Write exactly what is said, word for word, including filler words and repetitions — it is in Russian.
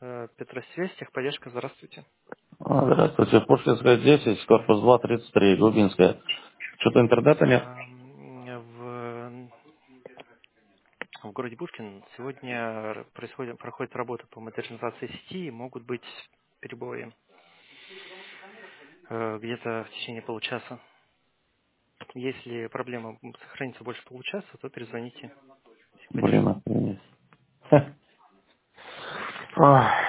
Э, Петросвязь, техподдержка, здравствуйте. А, Здравствуйте, Пушкинская десять, корпус два, тридцать три, Губинская. Что-то интернета нет? Эм, В, в городе Пушкин сегодня происходит, проходит работа по модернизации сети, и могут быть перебои э, где-то в течение получаса. Если проблема сохранится больше получаса, то перезвоните в Блин, техподдержку. охренеть. Ха. Ой.